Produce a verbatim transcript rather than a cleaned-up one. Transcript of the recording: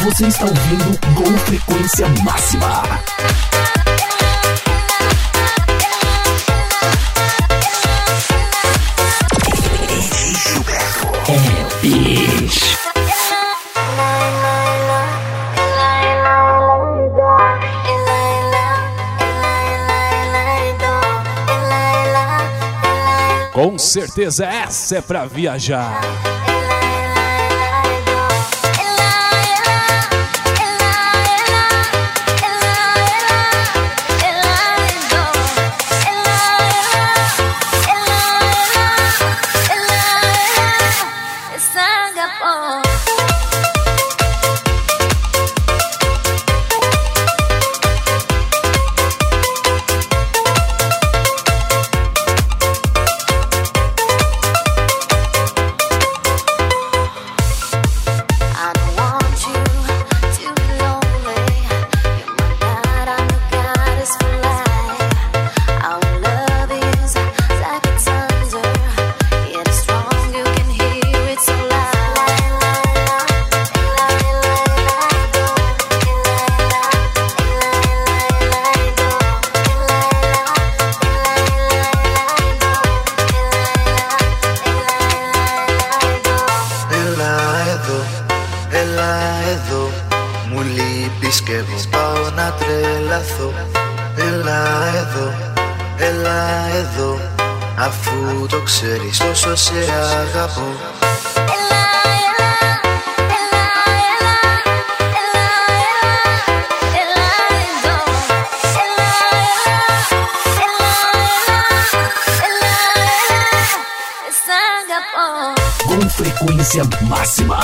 Você está ouvindo com frequência máxima. É, bicho. Com certeza essa é pra viajar. Αφού το ξέρεις πόσο σε αγαπώ. Com frequência máxima.